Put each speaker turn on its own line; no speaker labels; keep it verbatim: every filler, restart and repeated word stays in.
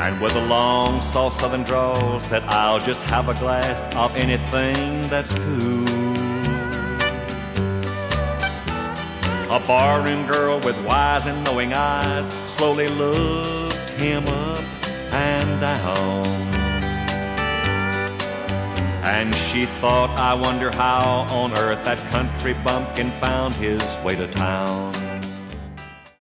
and with a long, soft southern drawl said, I'll just have a glass of anything that's cool. A barroom girl with wise and knowing eyes slowly looked him up and down, and she thought, I wonder how on earth that country bumpkin found his way to town.